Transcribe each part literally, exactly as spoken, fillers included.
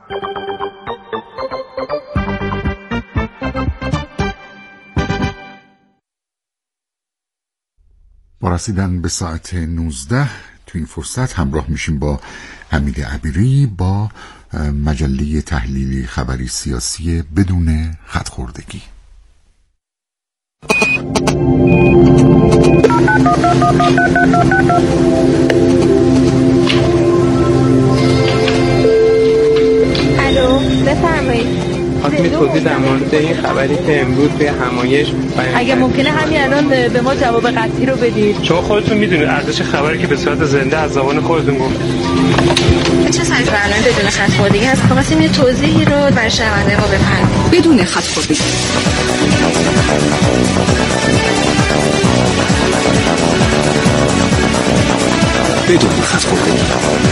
با رسیدن به ساعت نوزده تو این فرصت همراه میشیم با حمید عبیری با مجله تحلیلی خبری سیاسی بدون خط‌خوردگی. الو بفرمایید. خواستم توضیح در مورد این خبری که امروز به همایش اگه ممکنه همین الان به ما جواب قطعی رو بدید. شما خودتون میدونید ارزش خبری که به صورت زنده از زبان خودتون گفت. چه سری برنامه بدون خط‌خوردگی هست؟ خواستیم یه توضیحی رو برای شنونده ما بفرمایید. بدون خط‌خوردگی. بدون خط‌خوردگی.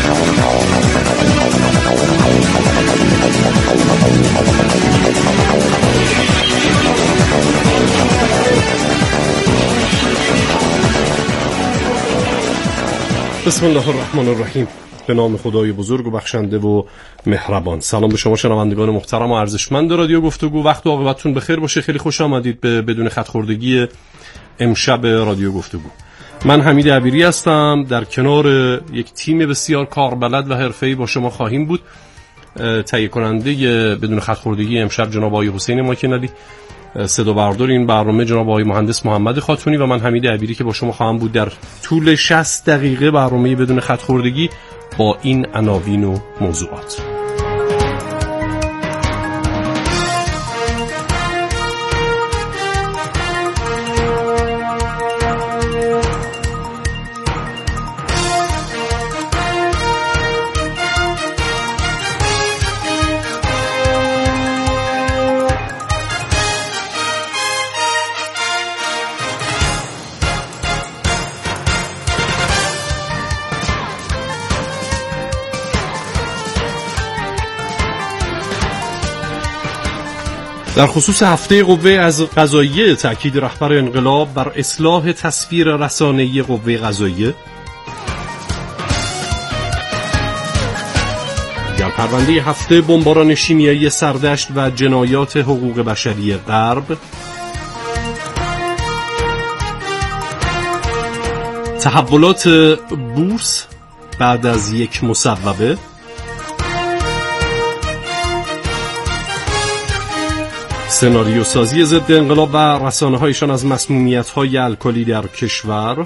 بسم الله الرحمن الرحیم. به نام خدای بزرگ و بخشنده و مهربان. سلام به شما شنوندگان محترم و ارزشمند رادیو گفتگو. وقت و عاقبتتون بخیر باشه. خیلی خوش آمدید به بدون خط‌خوردگی امشب رادیو گفتگو. من حمید عبیری هستم. در کنار یک تیم بسیار کاربلد و حرفه‌ای با شما خواهیم بود. تهیه کننده بدون خط‌خوردگی امشب جناب آقای حسین ماکنلی، صدا بردار این برنامه جناب آقای مهندس محمد خاتونی و من حمید عبیری که با شما خواهم بود در طول شصت دقیقه برنامه بدون خط‌خوردگی با این عناوین و موضوعات. در خصوص هفته قوه از قضاییه، تأکید رهبر انقلاب بر اصلاح تصویر رسانه‌ای قوه قضاییه. در پرونده هفته بمباران شیمیایی سردشت و جنایات حقوق بشری غرب. تحولات بورس بعد از یک مصوبه. سناریو سازی ضد انقلاب و رسانه‌هایشان از مسمومیت‌های الکلی در کشور.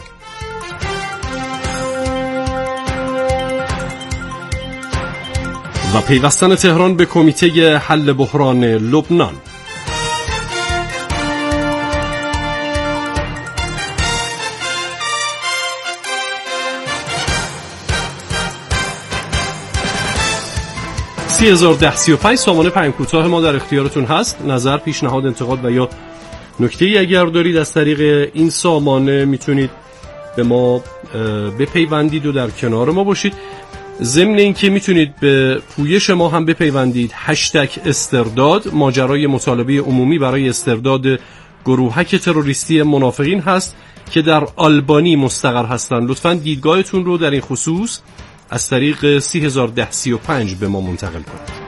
و پیوستن تهران به کمیته حل بحران لبنان. سی هزار و ده سی و پنج سامانه پیام کوتاه ما در اختیارتون هست. نظر، پیشنهاد، انتقاد و یا نکته‌ای اگر دارید از طریق این سامانه میتونید به ما بپیوندید و در کنار ما باشید. ضمن اینکه میتونید به پویش ما هم بپیوندید. هشتگ استرداد ماجرای مطالبه عمومی برای استرداد گروهک تروریستی منافقین هست که در آلبانی مستقر هستند. لطفاً دیدگاهتون رو در این خصوص از طریق سی هزار و ده سی و پنج به ما منتقل کنید.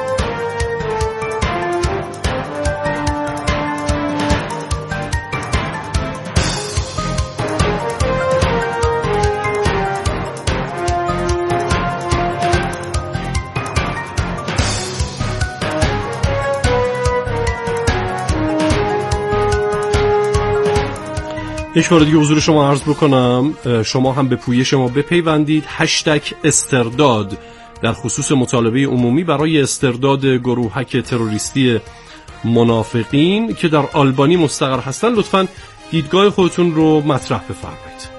یک بار دیگه حضور شما عرض بکنم شما هم به پویش ما بپیوندید. هشتگ استرداد در خصوص مطالبه عمومی برای استرداد گروهک تروریستی منافقین که در آلبانی مستقر هستن. لطفاً دیدگاه خودتون رو مطرح بفرمایید.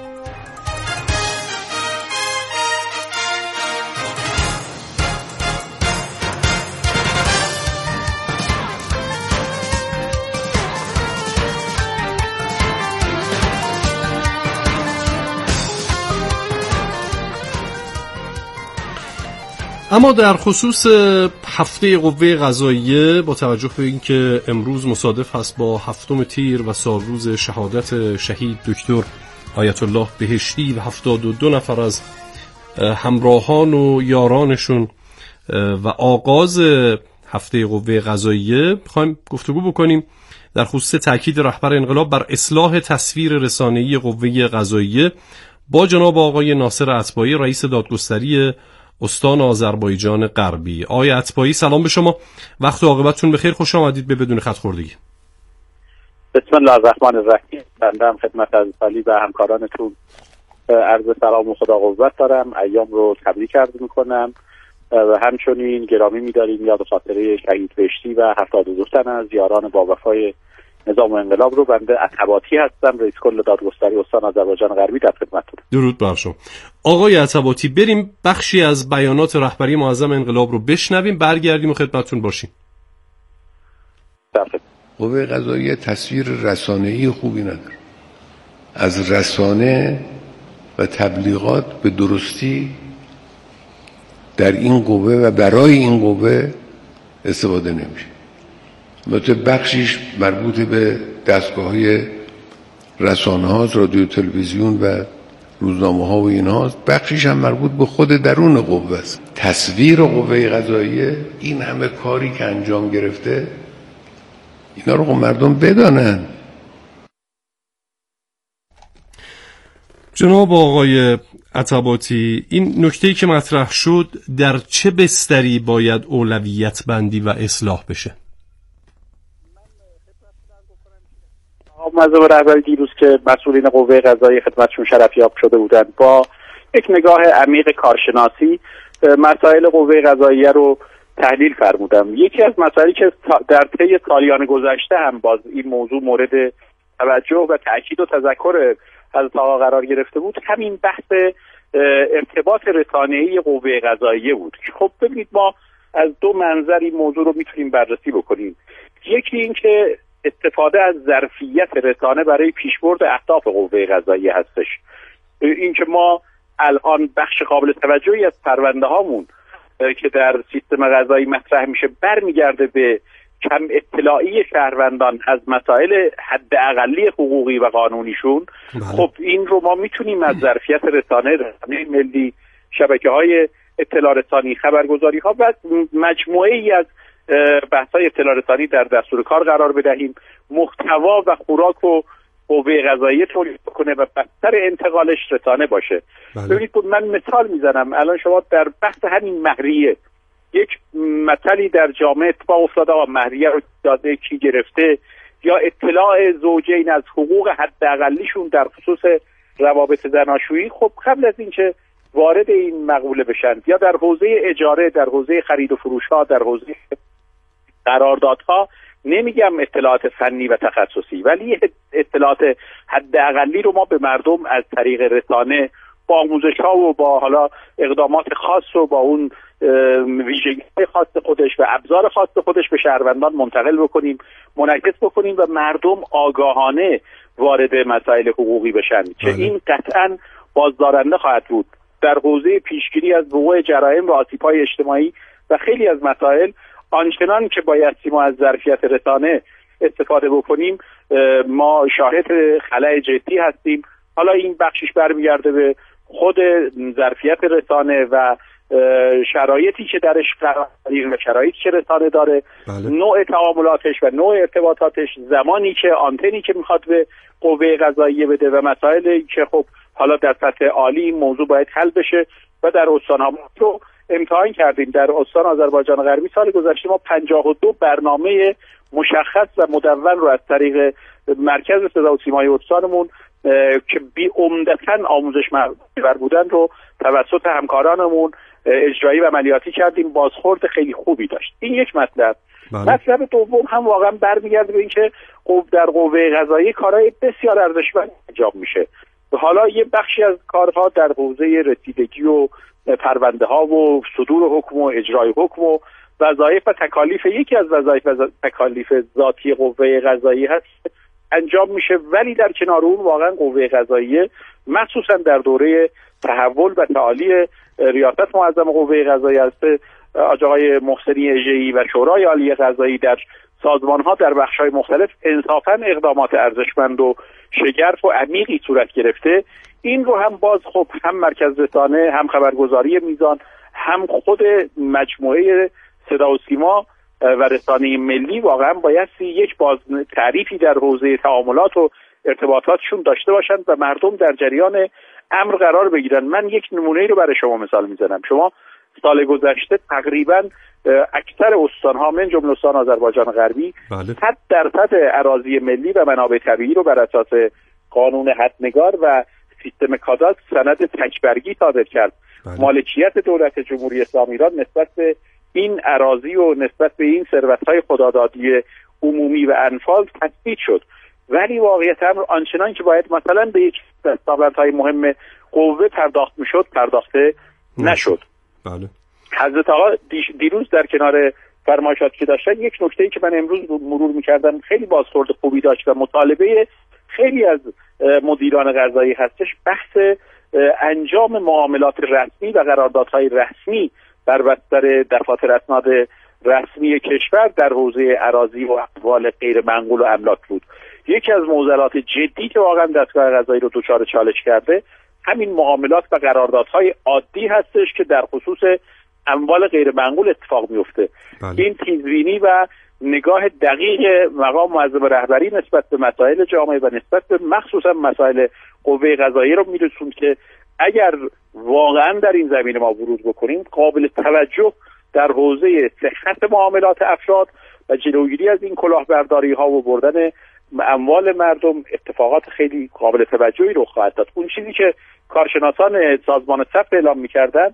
اما در خصوص هفته قوه قضاییه، با توجه به اینکه امروز مصادف هست با هفتم تیر و سالروز شهادت شهید دکتر آیت الله بهشتی و هفتاد و دو نفر از همراهان و یارانشون و آغاز هفته قوه قضاییه می‌خوایم گفتگو بکنیم در خصوص تاکید رهبر انقلاب بر اصلاح تصویر رسانه‌ای قوه قضاییه با جناب آقای ناصر اتباعی، رئیس دادگستری استان آذربایجان غربی. آقای اتباعی سلام به شما، وقت و عاقبتتون بخیر، خوش آمدید به بدون خط خوردگی. بسم الله الرحمن الرحیم. بنده هم خدمت از علی و همکارانتون عرض سلام و خدا قوت دارم. ایام رو تبریک عرض میکنم و همچنین گرامی می‌داریم یاد خاطره شهید بهشتی و هفتاد و دو تن از یاران با وفای نظام انقلاب رو. بنده اتباطی هستم، رئیس کل دادگستری استان آذربایجان غربی، در خدمتتون. درود بر شما. آقای اتباطی، بریم بخشی از بیانات رهبری معظم انقلاب رو بشنویم، برگردیم و خدمتتون باشیم. قوه قضاییه تصویر رسانه‌ای خوبی نداره. از رسانه و تبلیغات به درستی در این قوه و برای این قوه استفاده نمیشه. البته بخشیش مربوط به دستگاه‌های رسانه هاست، رادیو تلویزیون و روزنامه ها و این هاست، بخشیش هم مربوط به خود درون قوه است. تصویر قوه قضاییه این همه کاری که انجام گرفته اینا رو مردم بدانن. جناب آقای اتباطی، این نکته‌ای که مطرح شد در چه بستری باید اولویت بندی و اصلاح بشه؟ معظم رهبری دیروز که مسئولین قوه قضاییه خدمتشون شرفیاب شده بودند، با یک نگاه عمیق کارشناسی مسائل قوه قضاییه رو تحلیل فرمودم. یکی از مسائلی که در طی سالیان گذشته هم باز این موضوع مورد توجه و تأکید و تذکر حضرت آقا قرار گرفته بود، همین بحث ارتباط رسانه‌ای قوه قضاییه بود. خب ببینید، ما از دو منظر این موضوع رو میتونیم بررسی بکنیم. یکی این که استفاده از ظرفیت رسانه برای پیشبرد اهداف قوه قضاییه هستش. این که ما الان بخش قابل توجهی از پرونده هامون که در سیستم قضایی مطرح میشه برمیگرده به کم اطلاعی شهروندان از مسائل حداقلی حقوقی و قانونیشون. بله. خب این رو ما میتونیم از ظرفیت رسانه رسانه ملی، شبکه‌های اطلاع رسانی، خبرگزاری ها و مجموعه ای از بحث‌های اطلاع رسانی در دستور کار قرار بدهیم، محتوا و خوراک و قوه قضاییه تولید کنه و بستر انتقالش رسانه باشه. بله. ببینید من مثال میزنم، الان شما در بحث همین مهریه یک مثلی در جامعه اتفاق افتاده و مهریه رو داده کی گرفته، یا اطلاع زوجین از حقوق حداقلیشون در خصوص روابط زناشویی، خب قبل از اینکه وارد این مقوله بشن، یا در حوزه اجاره، در حوزه خرید و فروش ها، در حوزه قراردادها، نمیگم اطلاعات فنی و تخصصی، ولی اطلاعات حداقلی رو ما به مردم از طریق رسانه با آموزش ها و با حالا اقدامات خاص و با اون ویژگی خاص خودش و ابزار خاص خودش به شهروندان منتقل بکنیم، منعکس بکنیم و مردم آگاهانه وارد مسائل حقوقی بشن که این قطعاً بازدارنده خواهد بود در حوزه پیشگیری از وقوع جرایم و آسیب‌های اجتماعی و خیلی از مسائل. آنچنان که بایستی ما از ظرفیت رسانه استفاده بکنیم، ما شاهد خلأ جدی هستیم. حالا این بخشش برمیگرده به خود ظرفیت رسانه و شرایطی که درش قرار داریم و شرایطی که رسانه داره. بله. نوع تعاملاتش و نوع ارتباطاتش، زمانی که آنتنی که میخواد به قوه قضاییه بده و مسائلی که خب حالا در سطح عالی این موضوع باید حل بشه و در استان‌ها رو امتحان کردیم. در استان آذربایجان غربی سال گذشته ما پنجاه و دو برنامه مشخص و مدون رو از طریق مرکز صدا و سیمای استانمون که بی عمدتاً آموزش محور بودن رو توسط همکارانمون اجرایی و عملیاتی کردیم. بازخورد خیلی خوبی داشت. این یک مطلب. بله. مطلب دوم هم واقعا برمیگرده به اینکه در قوه قضاییه کارهای بسیار ارزشمند انجام میشه. حالا یه بخشی از کارها در حوزه رسیدگی و پرونده ها و صدور حکم و اجرای حکم و وظایف و تکالیف، یکی از وظایف و تکالیف ذاتی قوه قضاییه هست، انجام میشه. ولی در کنار اون واقعا قوه قضاییه مخصوصا در دوره تحول و تعالی ریاست معظم قوه قضاییه است، آقای محسنی اژه‌ای و شورای عالی قضایی در سازمان‌ها در بخش‌های مختلف انصافاً اقدامات ارزشمند و شگرف و عمیقی صورت گرفته. این رو هم باز خب هم مرکز رسانه، هم خبرگزاری میزان، هم خود مجموعه صدا و سیما و رسانه ملی واقعا بایستی یک باز تعریفی در حوزه تعاملات و ارتباطاتشون داشته باشند و مردم در جریان امر قرار بگیرن. من یک نمونه رو برای شما مثال میزنم. شما سال گذشته تقریبا اکثر استان‌ها من جمله استان آذربایجان غربی صد درصد اراضی ملی و منابع طبیعی رو بر اساس قانون حدنگار و سیستم کاداستر سند تکبرگی صادر کرد. بله. مالکیت دولت جمهوری اسلامی ایران نسبت به این اراضی و نسبت به این ثروت‌های خدادادی عمومی و انفال تثبیت شد. ولی واقعیت امر آنچنان که باید مثلا به یک دستاوردهای مهم قوه پرداخت میشد پرداخته نشد. بله. حضرت آقا دیروز در کنار فرمایشات که داشتن یک نکته‌ای که من امروز مرور می‌کردم خیلی بازخورد خوبی داشت و مطالبه خیلی از مدیران قضایی هستش، بحث انجام معاملات رسمی و قراردادهای رسمی بر بستر دفاتر اسناد رسمی کشور در حوزه اراضی و اموال غیر منقول و املاک بود. یکی از معضلات جدی که واقعا دستگاه قضایی رو دچار چالش کرده همین معاملات و قراردادهای عادی هستش که در خصوص اموال غیر منقول اتفاق میفته. بله. این تیزبینی و نگاه دقیق مقام معظم رهبری نسبت به مسائل جامعه و نسبت به مخصوصا مسائل قوه قضاییه رو میرسوند که اگر واقعا در این زمینه ما ورود بکنیم قابل توجه در حوزه صحت معاملات افراد و جلوگیری از این کلاهبرداری ها و بردن اموال مردم اتفاقات خیلی قابل توجهی رخ خواهد داد. اون چیزی که کارشناسان سازمان ثبت اعلام می‌کردن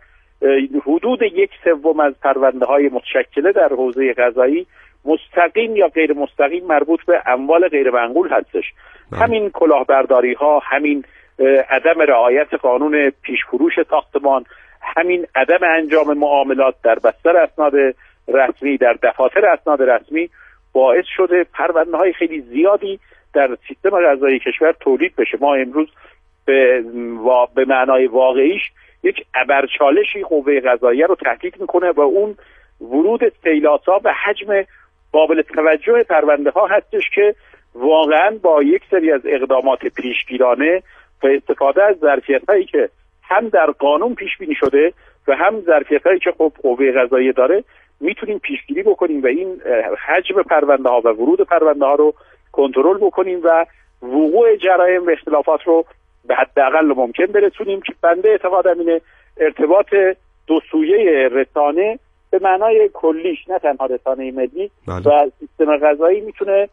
حدود یک سوم از پرونده های متشکله در حوزه قضایی مستقیم یا غیر مستقیم مربوط به اموال غیر منقول هستش. همین کلاهبرداری ها، همین عدم رعایت قانون پیشفروش ساختمان، همین عدم انجام معاملات در بستر اسناد رسمی در دفاتر اسناد رسمی باعث شده پرونده های خیلی زیادی در سیستم قضایی کشور تولید بشه. ما امروز به, و... به معنای واقعیش یک ابرچالشی قوه قضاییه رو تهدید میکنه و اون ورود استیلاسا و حجم قابل توجه پرونده ها هستش که واقعا با یک سری از اقدامات پیشگیرانه و استفاده از ظرفیت هایی که هم در قانون پیش بینی شده و هم ظرفیت هایی که خب قوه قضاییه داره میتونیم پیشگیری بکنیم و این حجم پرونده ها و ورود پرونده ها رو کنترل بکنیم و وقوع جرایم و اختلافات رو به حداقل ممکن برسونیم که بنده اعتقادم اینه ارتباط دو سویه رسانه به معنای کلیش نه تنها رسانه ملی و سیستم قضایی میتونه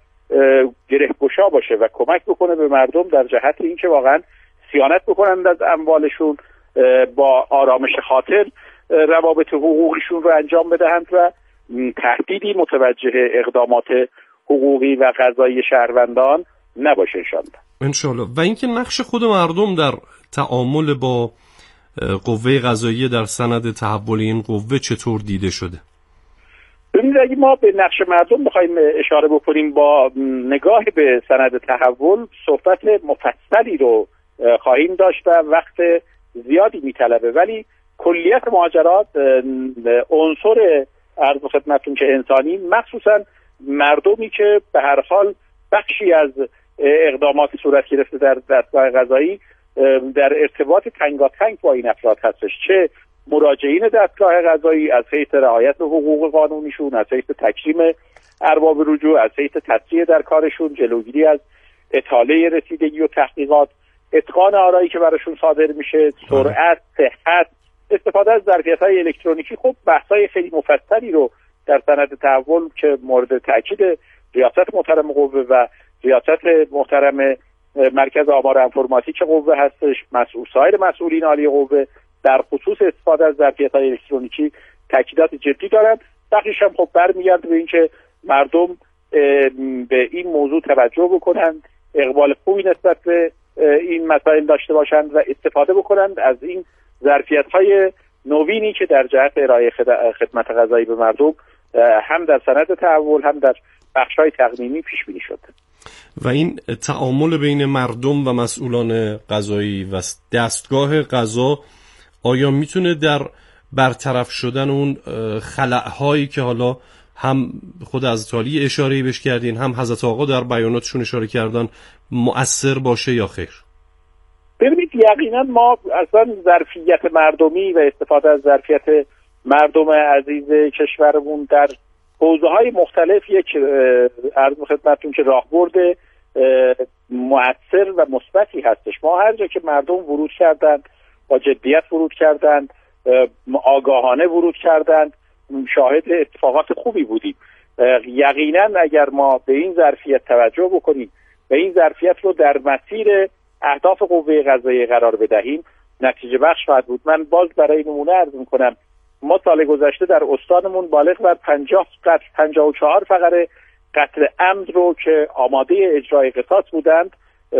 گره‌گشا باشه و کمک بکنه به مردم در جهت اینکه واقعا صیانت بکنند از اموالشون، با آرامش خاطر روابط حقوقیشون رو انجام بدهند و تهدیدی متوجه اقدامات حقوقی و قضایی شهروندان نباشه انشالله. انشالله. و اینکه نقش خود مردم در تعامل با قوه قضاییه در سند تحول این قوه چطور دیده شده؟ ببینید اگه ما به نقش مردم بخوایم اشاره بکنیم با نگاه به سند تحول صحبت مفصلی رو خواهیم داشت و وقت زیادی میطلبه، ولی کلیت ماجرات عنصر عرض خدمتتون که انسانی، مخصوصا مردمی که به هر حال بخشی از اقدامات صورت گرفته در دستگاه قضایی در ارتباط تنگاتنگ با این افراد هستش، چه مراجعین دستگاه قضایی از حیث رعایت حقوق قانونیشون، از حیث تکریم ارباب رجوع، از حیث تسریع در کارشون، جلوگیری از اطاله رسیدگی و تحقیقات، اتقان آرایی که براشون صادر میشه، سرعت، صحت، استفاده از ظرفیت‌های الکترونیکی. خب بحث‌های خیلی مفصلی رو در سند تحول که مورد تاکید ریاست محترم قوه و ریاست محترم مرکز آمار انفرماتیک قوه هستش، مسئول سایر مسئولین عالی قوه در خصوص استفاده از ظرفیت‌های الکترونیکی تاکیدات جدی دارند. بخیش هم خب برمیگرده به اینکه مردم به این موضوع توجه بکنند، اقبال خوبی نسبت به این مسائل داشته باشند و استفاده بکنند از این ظرفیت‌های نوینی که در جهت ارائه خدمت قضایی به مردم هم در سند تحول هم در بخش‌های تقنینی پیش بینی شده. و این تعامل بین مردم و مسئولان قضایی و دستگاه قضا آیا میتونه در برطرف شدن اون خلأهایی که حالا هم خود حضرت علی اشاره‌ای بهش کردین هم حضرت آقا در بیاناتشون اشاره کردن مؤثر باشه یا خیر؟ ببینید یقینا ما اصلا ظرفیت مردمی و استفاده از ظرفیت مردم عزیز کشورمون در حوزه‌های مختلف یک عرض خدمتتون که راهبرد مؤثر و مثبتی هستش. ما هر جا که مردم ورود کردند، با جدیت ورود کردند، آگاهانه ورود کردند، شاهد اتفاقات خوبی بودیم. یقینا اگر ما به این ظرفیت توجه بکنیم و این ظرفیت رو در مسیر اهداف قوه قضاییه قرار بدهیم، نتیجه بخش خواهد بود. من باز برای نمونه عرض می‌کنم، ما سال گذشته در استانمون بالغ بر پنجاه قتل پنجاه و چهار فقره قتل عمد رو که آماده اجرای قصاص بودند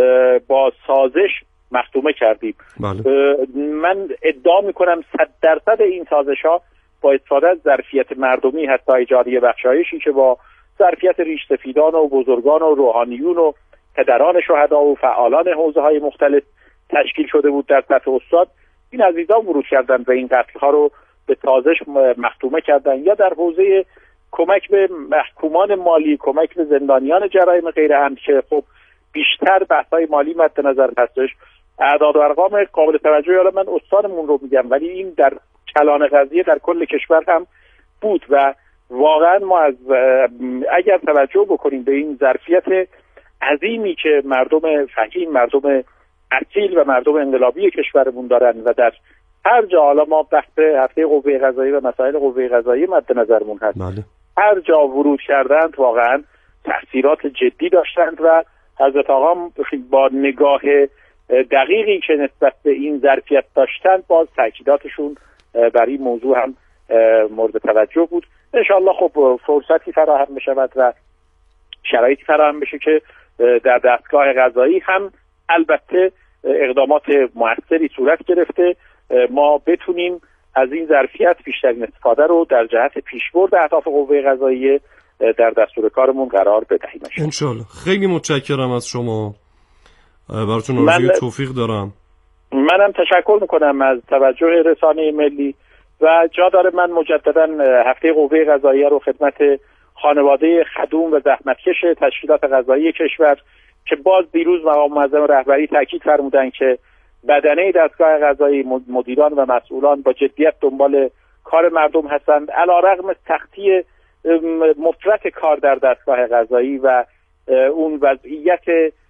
با سازش مختومه کردیم. بله. من ادعا میکنم صد درصد این سازش ها با استفاده از ظرفیت مردمی حتی جاری بخشایشی که با ظرفیت ریش سفیدان و بزرگان و روحانیون و پدران شهدا و فعالان حوزه های مختلف تشکیل شده بود در سطح استان، این عزیزان ورود کردن و این قتل ها رو به سازش مختومه کردن، یا در حوزه کمک به محکومان مالی، کمک به زندانیان جرایم غیر عمد که خب بیشتر بحث‌های مالی مد نظر هستش. اعداد و ارقام قابل توجهی، حالا من استانمون رو میگم ولی این در کلان قضیه در کل کشور هم بود و واقعا ما از اگر توجه بکنیم به این ظرفیت عظیمی که مردم فهیم، مردم اصیل و مردم انقلابی کشورمون دارن و در هر جا، حالا ما بحث هفته قوه قضاییه و مسائل قوه قضاییه مد نظرمون هست، بله. هر جا ورود کردند واقعا تأثیرات جدی داشتند و حضرت آقا با نگاه دقیقی که نسبت به این ظرفیت داشتند باز تأکیداتشون بر این موضوع هم مورد توجه بود. انشاءالله خب فرصتی فراهم بشود و شرایطی فراهم بشه که در دستگاه قضایی هم البته اقدامات موثری صورت گرفته ما بتونیم از این ظرفیت بیشترین استفاده رو در جهت پیشبرد اهداف قوه قضاییه در دستور کارمون قرار بدهیم. انشالله. خیلی متشکرم از شما، براتون آرزوی توفیق دارم. منم تشکر میکنم از توجه رسانه ملی و جا داره من مجددا هفته قوه قضاییه رو خدمت خانواده خدوم و زحمتکش تشکیلات قضایی کشور که باز دیروز مقام معظم رهبری تاکید فرمودن که بدنه دستگاه قضایی، مدیران و مسئولان با جدیت دنبال کار مردم هستند، علیرغم سختی مفرط کار در دستگاه قضایی و اون وضعیت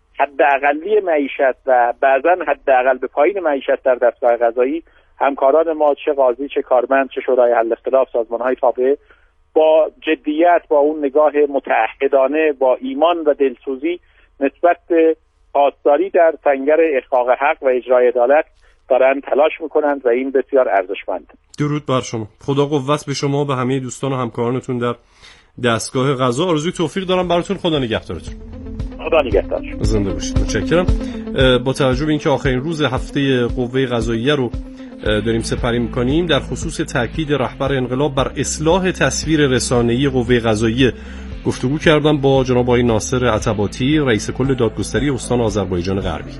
حداقلی معیشت و بعضا حداقل به پایین معیشت در دستگاه قضایی، همکاران ما چه قاضی چه کارمند چه شورای حل اختلاف، سازمان‌های تابعه با جدیت، با اون نگاه متعهدانه، با ایمان و دلسوزی نسبت به پاسداری در سنگر احقاق حق و اجرای عدالت دارن تلاش میکنند و این بسیار ارزشمند. درود بر شما. خدا قوت به شما و به همه دوستان و همکارانتون در دستگاه قضا. آرزوی توفیق دارم براتون. خدا نگهدارتون. خدا نگهدار. زنده باشید. متشکرم. با توجه به اینکه آخرین روز هفته قوه قضاییه رو داریم سپری می‌کنیم، در خصوص تاکید رهبر انقلاب بر اصلاح تصویر رسانه‌ای قوه قضاییه گفتگو کردم با جناب آقای ناصر عتباتی، رئیس کل دادگستری استان آذربایجان غربی.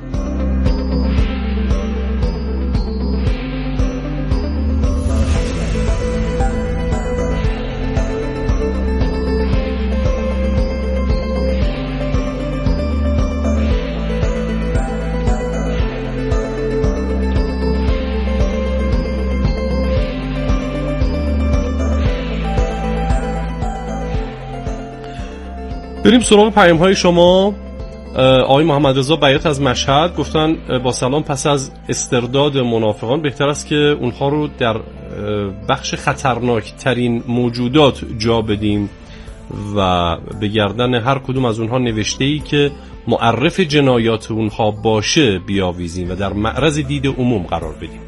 بریم سراغ پیام های شما. آقای محمد رضا بیات از مشهد گفتن با سلام، پس از استرداد منافقان بهتر است که اونها رو در بخش خطرناک ترین موجودات جا بدیم و به گردن هر کدوم از اونها نوشته‌ای که معرف جنایات اونها باشه بیاویزیم و در معرض دید عموم قرار بدیم.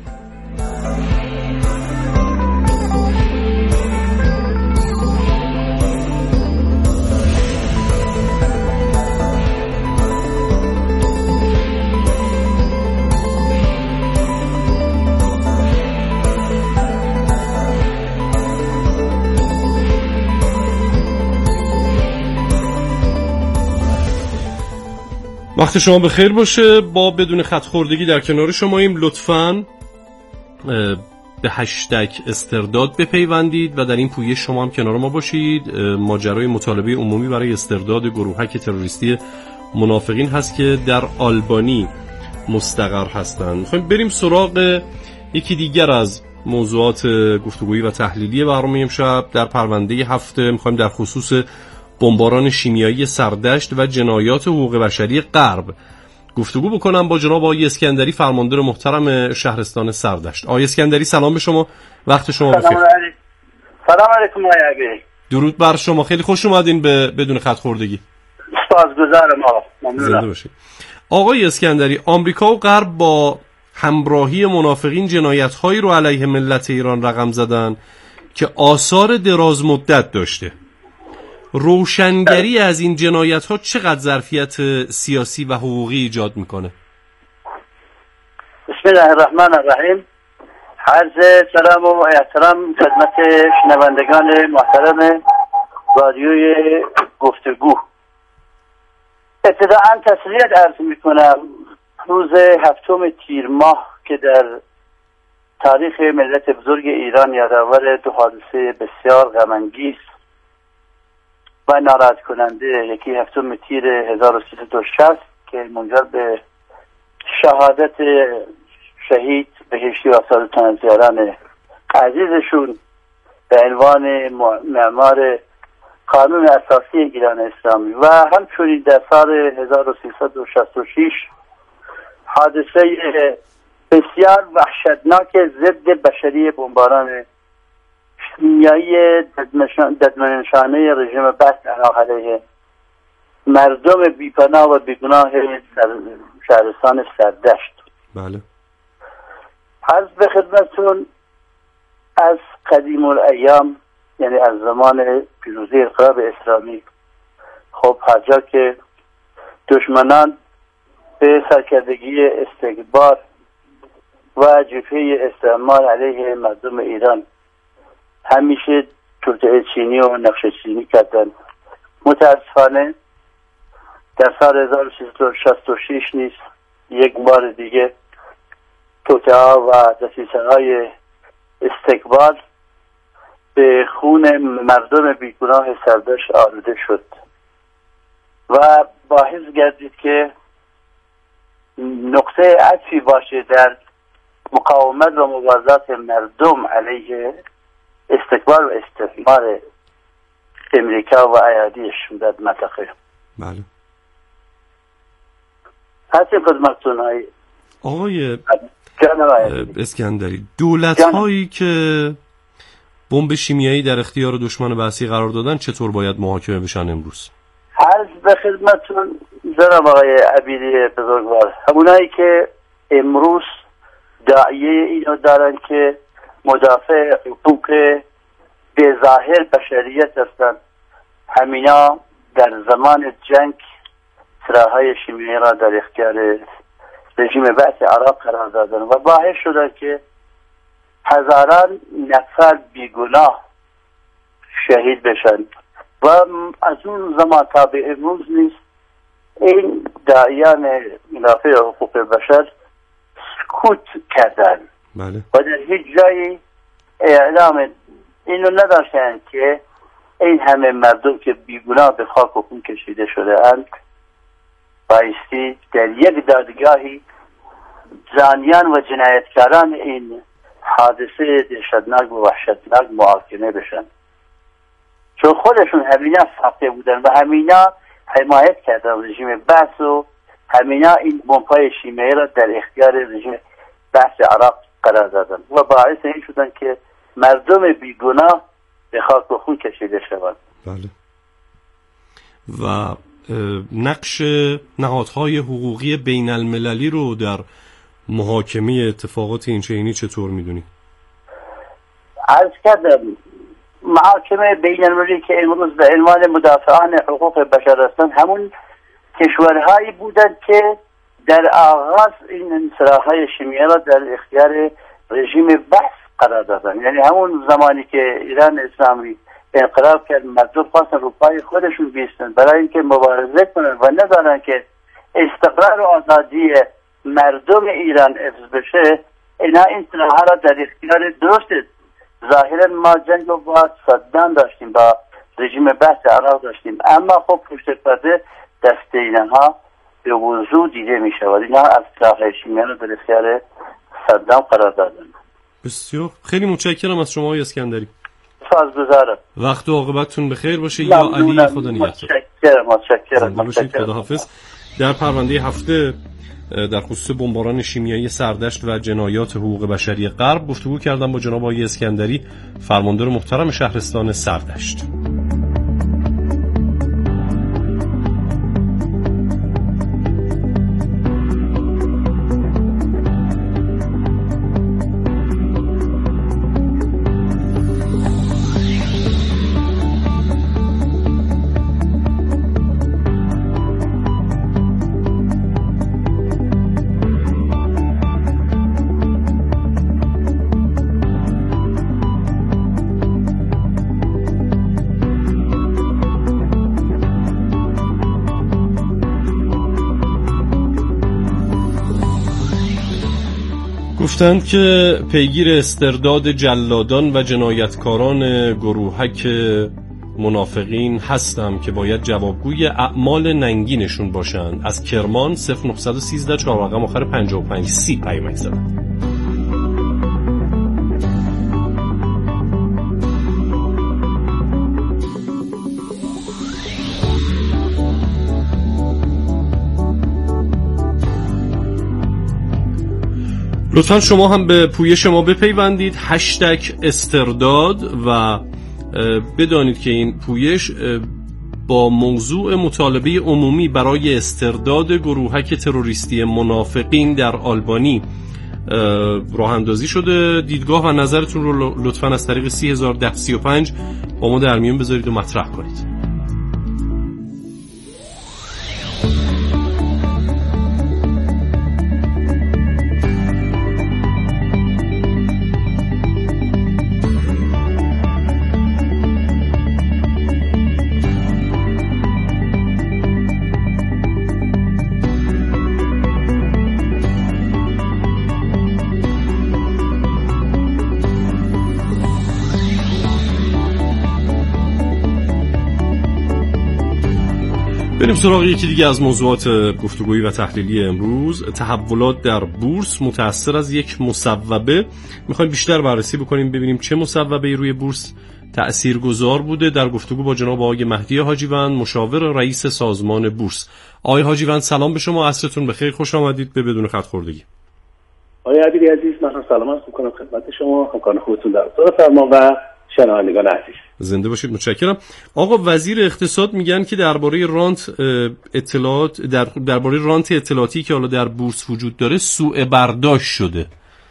وقت شما بخیر باشه. با بدون خط خوردگی در کنار شماییم. لطفاً به هشتگ استرداد بپیوندید و در این پویش شما هم کنار ما باشید. ماجرای مطالبه عمومی برای استرداد گروهک تروریستی منافقین هست که در آلبانی مستقر هستند. میخوایم بریم سراغ یکی دیگر از موضوعات گفتگویی و تحلیلی برنامه امشب. در پرونده هفته می‌خوایم در خصوص بمباران شیمیایی سردشت و جنایات حقوق بشری غرب گفتگو بکنم با جناب آقای اسکندری، فرماندار محترم شهرستان سردشت. آقای اسکندری سلام به شما، وقت شما بخیر. سلام علیکم. سلام علیکم آقای عبیری. درود بر شما، خیلی خوش اومدین به بدون خط خوردگی. سپاسگزارم آقا، ممنونم. زنده باشید. آقای اسکندری، آمریکا و غرب با همراهی منافقین جنایت‌هایی رو علیه ملت ایران رقم زدن که آثار دراز مدت داشته. روشنگری از این جنایت‌ها چقدر ظرفیت سیاسی و حقوقی ایجاد میکنه؟ بسم الله الرحمن الرحیم. عرض سلام و احترام خدمت شنوندگان محترم رادیوی گفتگو. ابتداءً تسلیت عرض میکنم روز هفتم تیر ماه که در تاریخ ملت بزرگ ایران یادآور دو حادثه بسیار غم‌انگیز و ناراحت کننده، یکی هفتم تیر هزار و سیصد و شصت که منجر به شهادت شهید بهشتی و آثار تنزیاران عزیزشون به عنوان معمار قانون اساسی ایران اسلامی، و همچنین در سال هزار و سیصد و شصت و شش حادثه بسیار وحشتناک ضد بشری بمباران شیمیایی ددمنشانه رژیم بعث عراق علیه مردم بیپناه و بیگناه شهرستان سردشت. بله. عرض به خدمتتون از قدیم الایام، یعنی از زمان پیروزی انقلاب اسلامی، خب هر جا که دشمنان به سرکردگی استکبار و جبهه استعمار علیه مردم ایران همیشه توطئه چینی و نقش چینی کردن، متاسفانه در سال هزار و سیصد و شصت و شش نیز یک بار دیگه توطئه و دسیسه‌های استکبار به خون مردم بیگناه سردشت آلوده شد و باعث گردید که نقطه عطفی باشه در مقاومت و مبارزات مردم علیه استکبار و استثمار امریکا و ایادیش در منطقه. بله. هستیم خدمتتون های آقای اسکندری، دولت هایی که بمب شیمیایی در اختیار دشمن بعثی قرار دادن چطور باید محاکمه بشن امروز؟ عرض به خدمتتون جناب آقای عبیری بزرگوار، همونایی که امروز داعیه اینو دارن که مدافع حقوق به ظاهر بشریت هستند، همینا در زمان جنگ سلاح‌های شیمیایی را در اختیار رژیم بعث عراق قرار دادن و باعث شدن که هزاران نفر بیگناه شهید بشن و از اون زمان تا به امروز نیست این داعیان مدافع حقوق بشر سکوت کردن. بله. و در هیچ جایی اعلام اینو نداشتن که این همه مردم که بیگناه به خاک و خون کشیده شده اند بایستی در یک دادگاهی زانیان و جنایتکاران این حادثه دهشتناک و وحشتناک محاکمه بشن، چون خودشون همینا ساخته بودن و همینا حمایت کردن رژیم بعث و همینا این بمب‌های شیمیایی را در اختیار رژیم بعث عراق قرار دادن و باعث این شدن که مردم بیگناه به خاک و خون کشیده شوند. بله. و نقش نهادهای حقوقی بین المللی رو در محاکمه اتفاقات این چنینی چطور میدونی؟ عرض کردم محاکمه بین المللی که امروز به عنوان مدافعان حقوق بشر هستند همون کشورهایی بودند که در آغاز این سلاح‌های شیمیایی را در اختیار رژیم بعث قرار دادن، یعنی همون زمانی که ایران اسلامی انقلاب کرد مردم خواستن رو پای خودشون بیستن برای اینکه مبارزه کنن و ندارن که استقرار و آزادی مردم ایران حفظ بشه، اینا این سلاح‌ها را در اختیار درست ظاهرا ما جنگ رو با صدام داشتیم، با رژیم بعث عراق داشتیم، اما خب پشت پرده دست اینها به وضوح دیده می شود. اینها از سلاح‌های شیمیایی را در اختیار صدام قرار دادن بسیار خیلی متشکرم از شما آقای اسکندری. سپاسگزارم. وقت و عاقبتتون بخیر باشه. یا علی خدا نگهدار. متشکرم متشکرم متشکرم. خداحافظ. در پرونده هفته در خصوص بمباران شیمیایی سردشت و جنایات حقوق بشری غرب گفتگو کردم با جناب آقای اسکندری، فرماندار محترم شهرستان سردشت. گفتند که پیگیر استرداد جلادان و جنایتکاران گروهک منافقین هستم که باید جوابگوی اعمال ننگینشون باشند. از کرمان صفر نه یک سه چهار رقم آخر پنجاه و پنج سی پیامک زدند. لطفا شما هم به پویش ما بپیوندید، هشتگ استرداد، و بدانید که این پویش با موضوع مطالبه عمومی برای استرداد گروهک تروریستی منافقین در آلبانی راه اندازی شده. دیدگاه و نظرتون رو لطفا از طریق سی هزار و ده سی و پنج با ما در میون بذارید و مطرح کنید. بریم سراغ یکی دیگه از موضوعات گفتگویی و تحلیلی امروز. تحولات در بورس متأثر از یک مصوبه. میخوایم بیشتر بررسی بکنیم ببینیم چه مصوبه‌ای روی بورس تأثیرگذار بوده. در گفتگو با جناب آقای مهدی حاجیوند، مشاور رئیس سازمان بورس. آقای حاجیوند سلام به شما، عصرتون بخیر، خوش آمدید به بدون خط خوردگی. آقای عبیری عزیز، من هم سلام عرض می‌کنم خدمت شما، همکاران خودتون در اتاق فرمان و شنوندگان عزیز. زنده باشید. متشکرم. آقا وزیر اقتصاد میگن که درباره رانت اطلاعات در درباره رانت اطلاعاتی که حالا در بورس وجود داره سوء برداشت شده.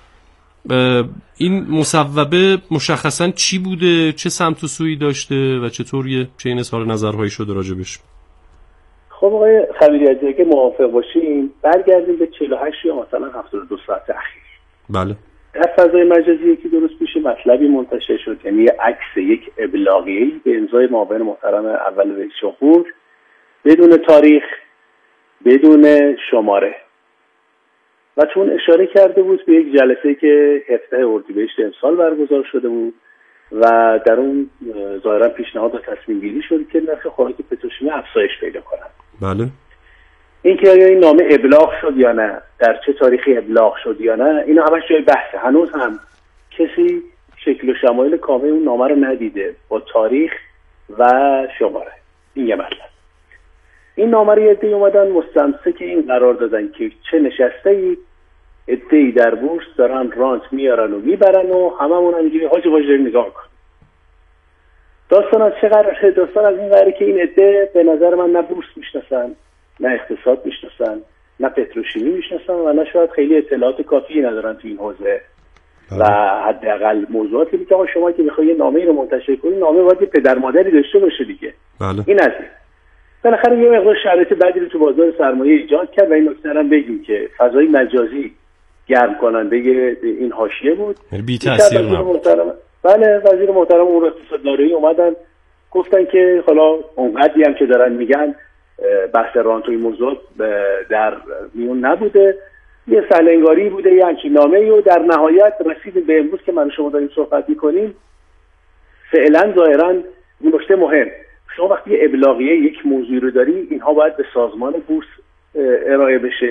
این مصوبه مشخصاً چی بوده، چه سمت و سویی داشته و چطوریه، چه این اظهار نظرهایی شده راجبش؟ خب آقای خبیری عزیز اگه موافق باشیم برگردیم به چهل و هشت یا مثلا هفتاد و دو ساعت اخیر. بله. در فضای مجازی که درست پیش مطلبی منتشر شد، یعنی عکس یک ابلاغیه‌ای به امضای معاون محترم اول رئیس جمهور بدون تاریخ، بدون شماره، و چون اشاره کرده بود به یک جلسه که هفده اردیبهشت امسال برگزار شده بود و در اون ظاهرا پیشنهاد و تصمیم گیری شد که نرخ خوراک پتروشیمی افزایش پیدا کنند. بله. این که آیا این نامه ابلاغ شد یا نه، در چه تاریخی ابلاغ شد یا نه، اینا همش جای بحثه. هنوز هم کسی شکل و شمایل کامل اون نامه رو ندیده با تاریخ و شماره. این یه مطلب. این نامه رو یه عده‌ای اومدن مستمسک این قرار دادن که چه نشسته‌ای عده‌ای در بورس دارن رانت میارن و میبرن و هممون همینجوری حاج واج داریم نگاه می‌کنیم. داستان از چه قراره؟ داستان از این قراره که این عده به نظر من نه بورس میشناسن، نه اقتصاد میشناسن، نه پتروشیمی میشناسن و نه شاید خیلی اطلاعات کافی ندارن تو این حوزه. و حداقل موضوعاتی که شما که بخوای نامه‌ای رو منتشر کنی، نامه باید پدر مادری داشته باشه دیگه. بله. این از این. بالاخره یه مقدار شرایط بدی رو تو بازار سرمایه ایجاد کرد و این نکته رو بگیم که فضای مجازی گرم کننده این حاشیه بود. بی تاثیر نبود. بله، وزیر محترم امور اقتصادداری اومدن گفتن که حالا اونقدری هم که دارن میگن بحث رانت و این موضوع در میون نبوده، یه سلنگاری بوده، یه همچین نامه‌ای، و در نهایت رسیدیم به امروز که من شما داریم صحبت میکنیم. فعلا ظاهرا نکته مهم، شما وقتی ابلاغیه یک موضوع رو داری، اینها باید به سازمان بورس ارائه بشه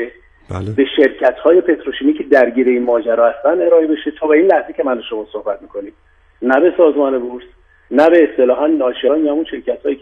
بله. به شرکت‌های پتروشیمی که درگیر این ماجرا هستن ارائه بشه تا به این لحظه که من و شما صحبت می‌کنیم، نه به سازمان بورس، نه به اصطلاحاً ناشران یا اون شرکت‌هایی